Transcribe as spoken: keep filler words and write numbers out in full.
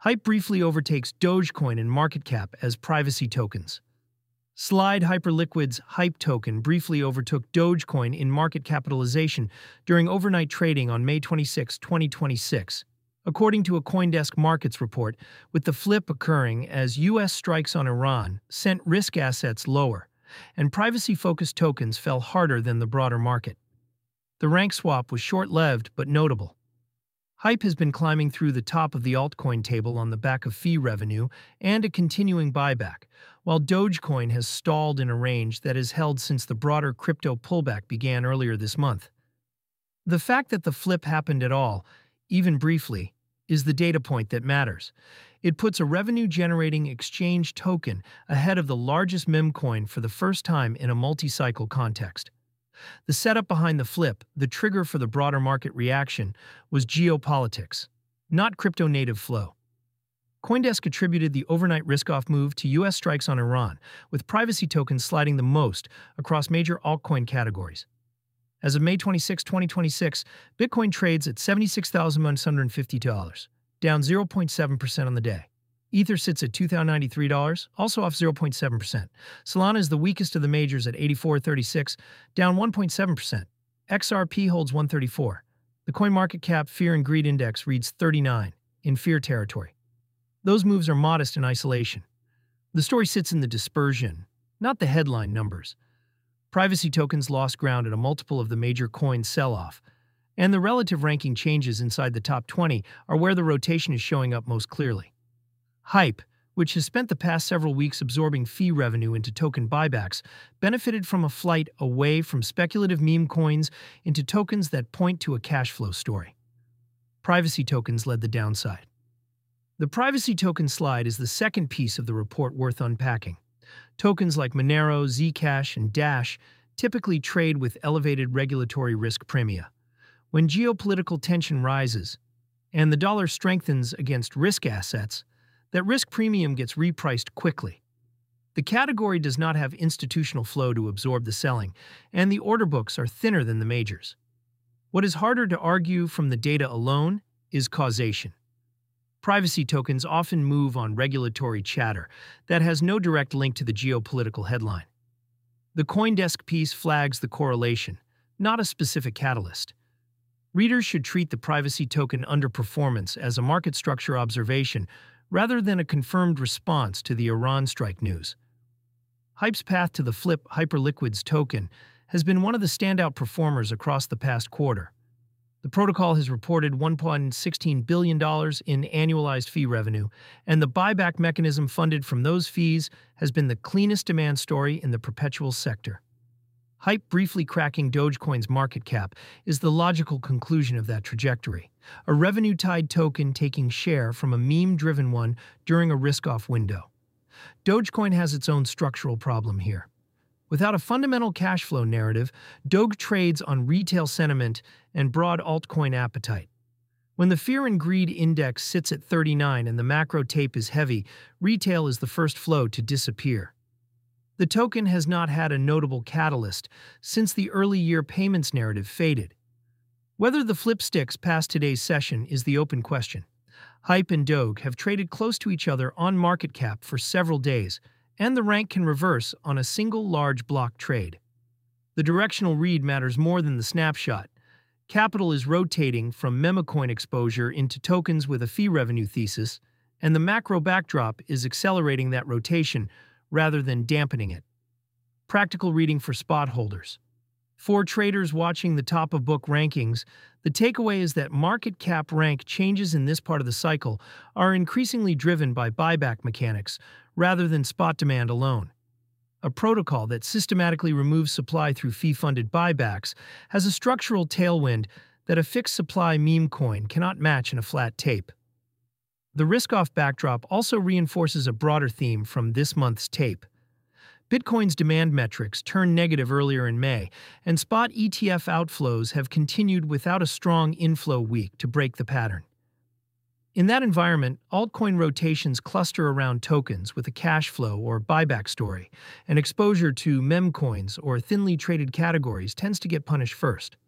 Hype briefly overtakes Dogecoin in market cap as privacy tokens. Slide Hyperliquid's Hype token briefly overtook Dogecoin in market capitalization during overnight trading on May twenty-sixth, twenty twenty-six, according to a CoinDesk Markets report, with the flip occurring as U S strikes on Iran sent risk assets lower, and privacy-focused tokens fell harder than the broader market. The rank swap was short-lived but notable. Hype has been climbing through the top of the altcoin table on the back of fee revenue and a continuing buyback, while Dogecoin has stalled in a range that has held since the broader crypto pullback began earlier this month. The fact that the flip happened at all, even briefly, is the data point that matters. It puts a revenue-generating exchange token ahead of the largest meme coin for the first time in a multi-cycle context. The setup behind the flip, the trigger for the broader market reaction, was geopolitics, not crypto-native flow. CoinDesk attributed the overnight risk-off move to U S strikes on Iran, with privacy tokens sliding the most across major altcoin categories. As of May twenty-sixth, twenty twenty-six, Bitcoin trades at seventy-six thousand one hundred fifty dollars, down zero point seven percent on the day. Ether sits at two thousand ninety-three dollars, also off zero point seven percent. Solana is the weakest of the majors at eighty-four thirty-six, down one point seven percent. X R P holds one thirty-four. The CoinMarketCap Fear and Greed Index reads thirty-nine, in fear territory. Those moves are modest in isolation. The story sits in the dispersion, not the headline numbers. Privacy tokens lost ground at a multiple of the major coin sell-off, and the relative ranking changes inside the top twenty are where the rotation is showing up most clearly. Hype, which has spent the past several weeks absorbing fee revenue into token buybacks, benefited from a flight away from speculative meme coins into tokens that point to a cash flow story. Privacy tokens led the downside. The privacy token slide is the second piece of the report worth unpacking. Tokens like Monero, Zcash, and Dash typically trade with elevated regulatory risk premia. When geopolitical tension rises and the dollar strengthens against risk assets, that risk premium gets repriced quickly. The category does not have institutional flow to absorb the selling, and the order books are thinner than the majors. What is harder to argue from the data alone is causation. Privacy tokens often move on regulatory chatter that has no direct link to the geopolitical headline. The CoinDesk piece flags the correlation, not a specific catalyst. Readers should treat the privacy token underperformance as a market structure observation rather than a confirmed response to the Iran strike news. Hype's path to the flip Hyperliquid's token has been one of the standout performers across the past quarter. The protocol has reported one point one six billion dollars in annualized fee revenue, and the buyback mechanism funded from those fees has been the cleanest demand story in the perpetual sector. Hype briefly cracking Dogecoin's market cap is the logical conclusion of that trajectory, a revenue-tied token taking share from a meme-driven one during a risk-off window. Dogecoin has its own structural problem here. Without a fundamental cash flow narrative, Doge trades on retail sentiment and broad altcoin appetite. When the Fear and Greed Index sits at thirty-nine and the macro tape is heavy, retail is the first flow to disappear. The token has not had a notable catalyst since the early year payments narrative faded. Whether the flip sticks past today's session is the open question. Hype and Doge have traded close to each other on market cap for several days, and the rank can reverse on a single large block trade. The directional read matters more than the snapshot. Capital is rotating from memecoin exposure into tokens with a fee revenue thesis, and the macro backdrop is accelerating that rotation rather than dampening it. Practical reading for spot holders. For traders watching the top-of-book rankings, the takeaway is that market cap rank changes in this part of the cycle are increasingly driven by buyback mechanics rather than spot demand alone. A protocol that systematically removes supply through fee-funded buybacks has a structural tailwind that a fixed-supply meme coin cannot match in a flat tape. The risk-off backdrop also reinforces a broader theme from this month's tape. Bitcoin's demand metrics turned negative earlier in May, and spot E T F outflows have continued without a strong inflow week to break the pattern. In that environment, altcoin rotations cluster around tokens with a cash flow or buyback story, and exposure to meme coins or thinly traded categories tends to get punished first.